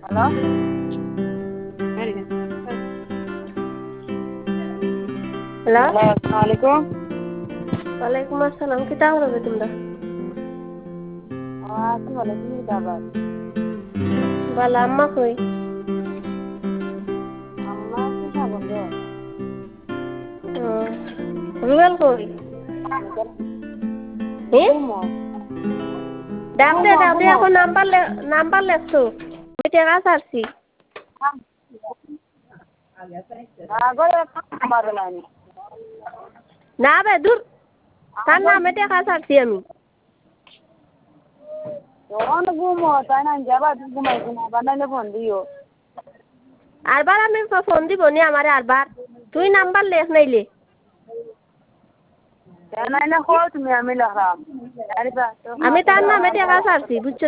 Hello hello আসসালামু আলাইকুম। ওয়ালাইকুম আসসালাম কিতা করবে তোমরা আছি ভালো, তুমি আবার বালা আম্মা কই আম্মা কি খাবেন গো? রুবেল কই হি ডাক দে এখন নাম্বার লেখছো আমি টেকা ছাড়ছি না বে দূর তার নামে টেকা ছাড়ছি আমি ঘুমো তাই না, যাবা ঘুমাই ঘুমাবা নাইলে ফোন দিও। আরবার আমি ফোন দিব নি আমারে আরবার তুই নাম্বার লেখ নাইলে নাইলে কও তুমি, আমি লেখাম। আমি তার নামে টেকা ছাড়ছি বুঝছো